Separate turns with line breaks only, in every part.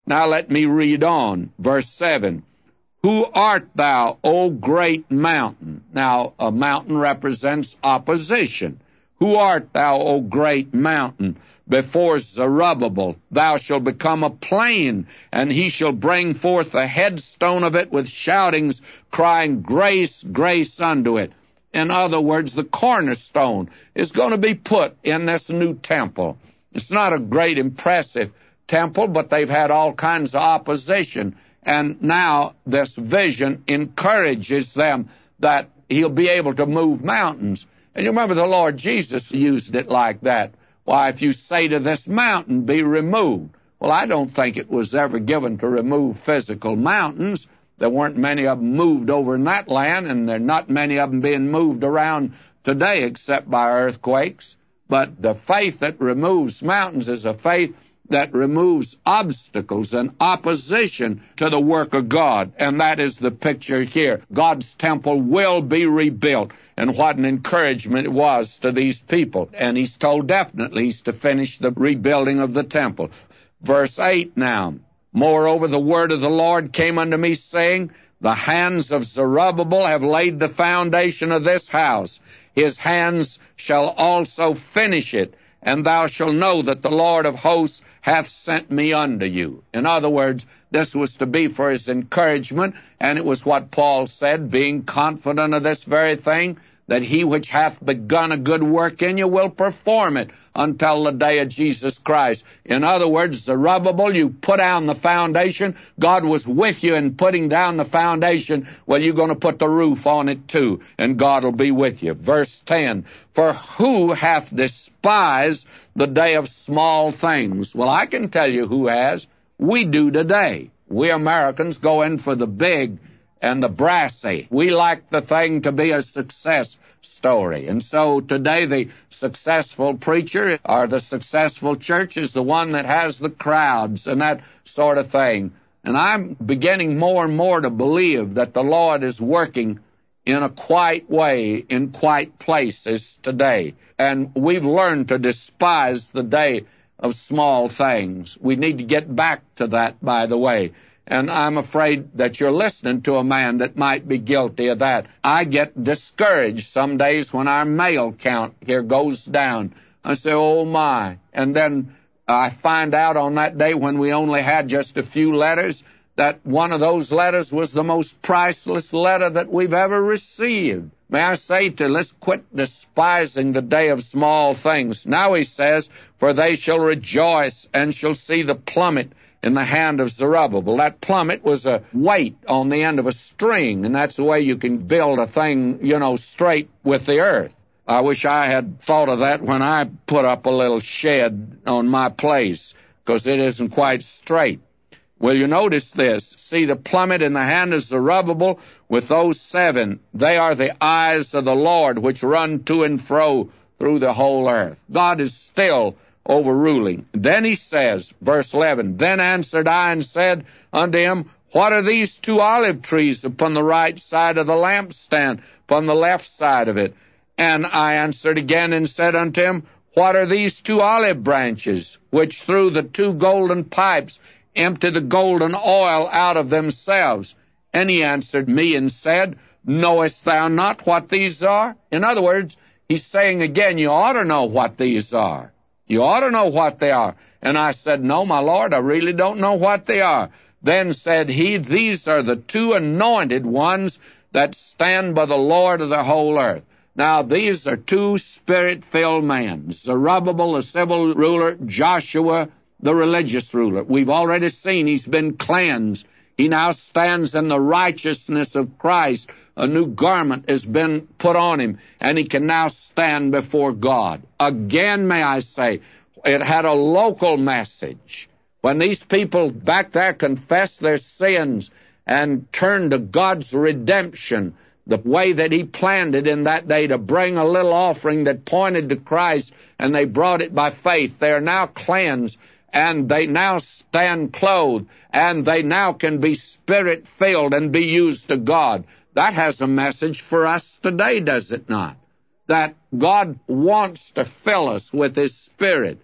Now let me read on. Verse 7. Who art thou, O great mountain? Now, a mountain represents opposition. Who art thou, O great mountain? Before Zerubbabel thou shalt become a plain, and he shall bring forth the headstone of it with shoutings, crying, Grace, grace unto it. In other words, the cornerstone is going to be put in this new temple. It's not a great, impressive temple, but they've had all kinds of opposition. And now this vision encourages them that he'll be able to move mountains. And you remember the Lord Jesus used it like that. Why, if you say to this mountain, be removed. Well, I don't think it was ever given to remove physical mountains. There weren't many of them moved over in that land, and there are not many of them being moved around today except by earthquakes. But the faith that removes mountains is a faith that removes obstacles and opposition to the work of God. And that is the picture here. God's temple will be rebuilt. And what an encouragement it was to these people. And he's told definitely he's to finish the rebuilding of the temple. Verse 8 now. Moreover, the word of the Lord came unto me, saying, The hands of Zerubbabel have laid the foundation of this house. His hands shall also finish it, and thou shalt know that the Lord of hosts hath sent me unto you. In other words, this was to be for his encouragement, and it was what Paul said, being confident of this very thing, that he which hath begun a good work in you will perform it until the day of Jesus Christ. In other words, Zerubbabel, you put down the foundation. God was with you in putting down the foundation. Well, you're going to put the roof on it too, and God will be with you. Verse 10, For who hath despised the day of small things? Well, I can tell you who has. We do today. We Americans go in for the big and the brassy. We like the thing to be a success story. And so today the successful preacher or the successful church is the one that has the crowds and that sort of thing. And I'm beginning more and more to believe that the Lord is working in a quiet way in quiet places today. And we've learned to despise the day of small things. We need to get back to that, by the way. And I'm afraid that you're listening to a man that might be guilty of that. I get discouraged some days when our mail count here goes down. I say, oh my. And then I find out on that day when we only had just a few letters that one of those letters was the most priceless letter that we've ever received. May I say let's quit despising the day of small things. Now he says, For they shall rejoice and shall see the plummet in the hand of Zerubbabel. That plummet was a weight on the end of a string, and that's the way you can build a thing, straight with the earth. I wish I had thought of that when I put up a little shed on my place, because it isn't quite straight. Well, you notice this. See the plummet in the hand of Zerubbabel with those 7. They are the eyes of the Lord which run to and fro through the whole earth. God is still overruling. Then he says, verse 11, Then answered I and said unto him, What are these 2 olive trees upon the right side of the lampstand, upon the left side of it? And I answered again and said unto him, What are these 2 olive branches, which through the 2 golden pipes empty the golden oil out of themselves? And he answered me and said, Knowest thou not what these are? In other words, he's saying again, you ought to know what these are. You ought to know what they are. And I said, No, my Lord, I really don't know what they are. Then said he, These are the 2 anointed ones that stand by the Lord of the whole earth. Now, these are 2 spirit-filled men. Zerubbabel, the civil ruler, Joshua, the religious ruler. We've already seen he's been cleansed. He now stands in the righteousness of Christ. A new garment has been put on him, and he can now stand before God. Again, may I say, it had a local message. When these people back there confessed their sins and turned to God's redemption, the way that he planned it in that day to bring a little offering that pointed to Christ, and they brought it by faith, they are now cleansed, and they now stand clothed, and they now can be spirit-filled and be used to God. That has a message for us today, does it not? That God wants to fill us with His Spirit.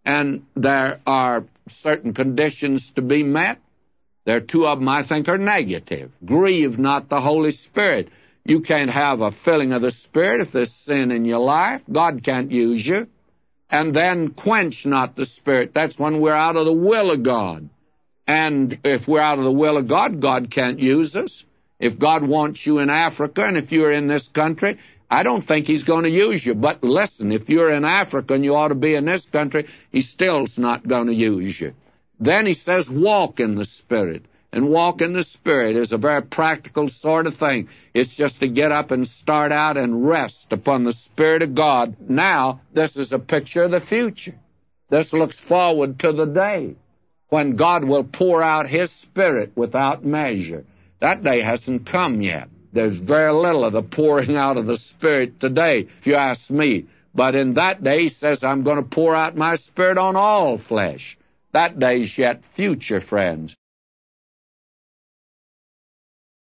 and there are certain conditions to be met. There are two of them I think are negative. Grieve not the Holy Spirit. You can't have a filling of the Spirit if there's sin in your life. God can't use you. And then quench not the Spirit. That's when we're out of the will of God. And if we're out of the will of God, God can't use us. If God wants you in Africa and if you're in this country, I don't think He's going to use you. But listen, if you're in Africa and you ought to be in this country, He still's not going to use you. Then He says, walk in the Spirit. And walk in the Spirit is a very practical sort of thing. It's just to get up and start out and rest upon the Spirit of God. Now, this is a picture of the future. This looks forward to the day when God will pour out His Spirit without measure. That day hasn't come yet. There's very little of the pouring out of the Spirit today, if you ask me. But in that day, He says, I'm going to pour out my Spirit on all flesh. That day's yet future, friends.